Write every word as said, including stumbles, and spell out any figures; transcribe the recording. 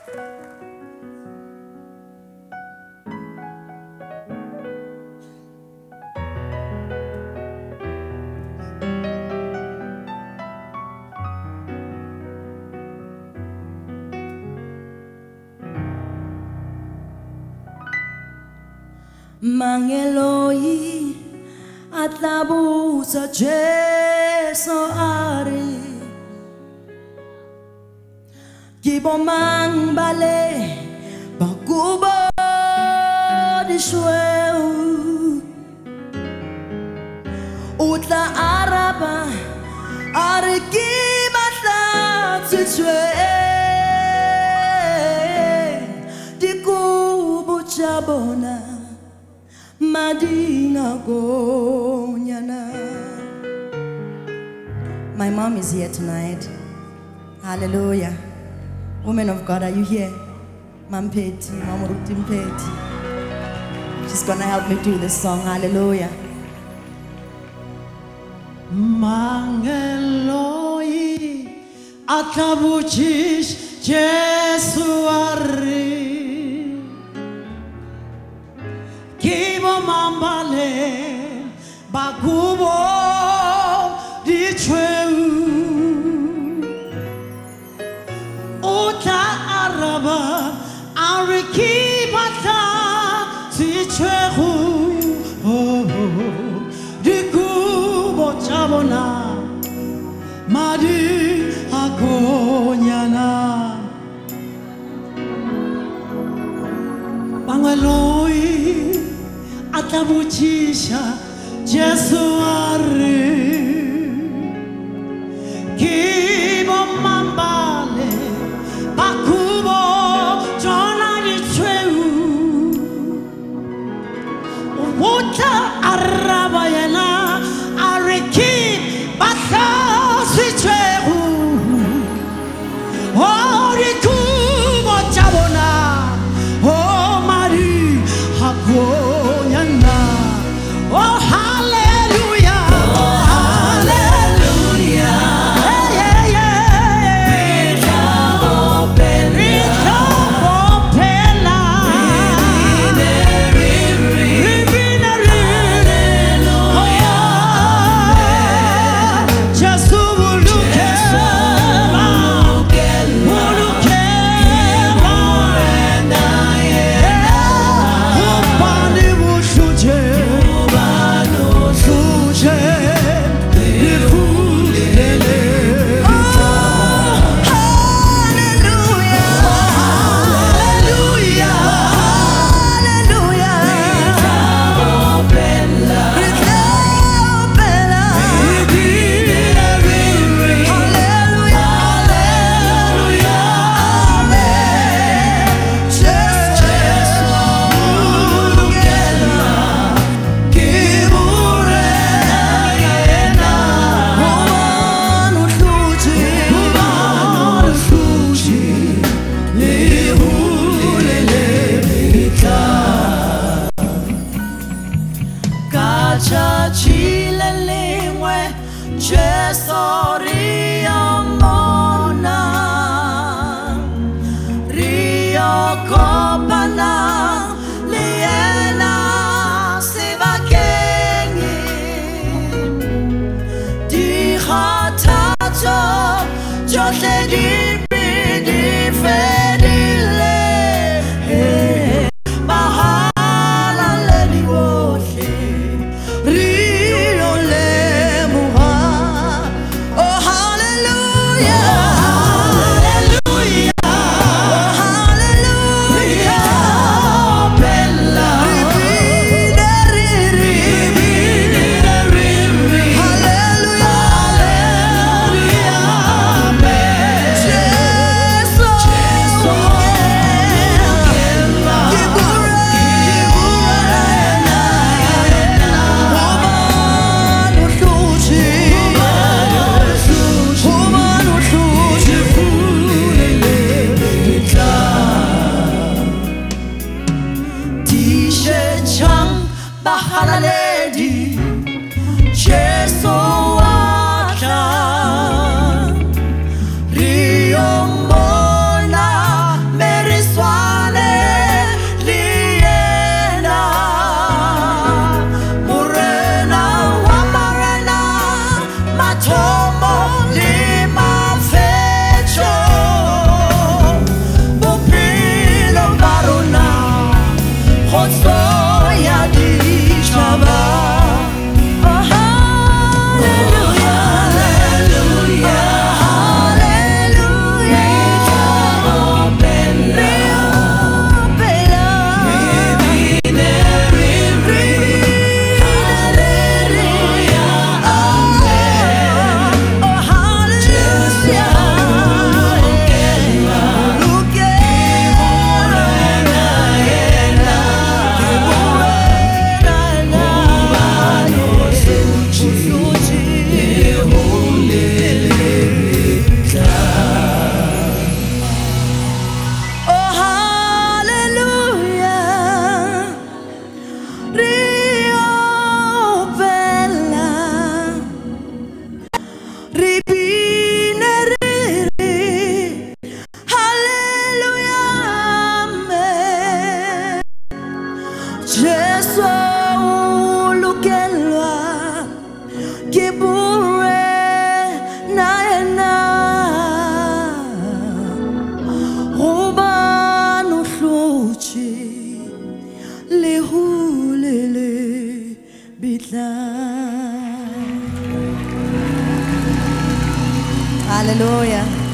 Mangeloi atlabusa Jesu ari Gibo mang bale bagubo di sueu Utla araba ari gibatla tsue Di kubu chabona Madina Gonyana. My mom is here tonight. Hallelujah. Women of God, are you here? Mam Peti, Mama Rutim Peti. She's gonna help me do this song. Hallelujah. Mangeloi atabuchish Jesu ari Kibo mambale bagubo di cheu Ota araba ariki bata si cheu Di kubo chabona madi agonyana Bangaloi atabuchisha Jesu ari Kibo mambale bakubo jona di cheu Uta araba yana ariki bata si cheu Oh di kubo chabona Oh mari hako Oh, hallelujah. Oh, hallelujah. Yeah, yeah, yeah. Reach open. Reach open. Hallelujah. Just who will look at Hallelujah. Kibure na ena Roba no hloche Le hulele bitla. Hallelujah.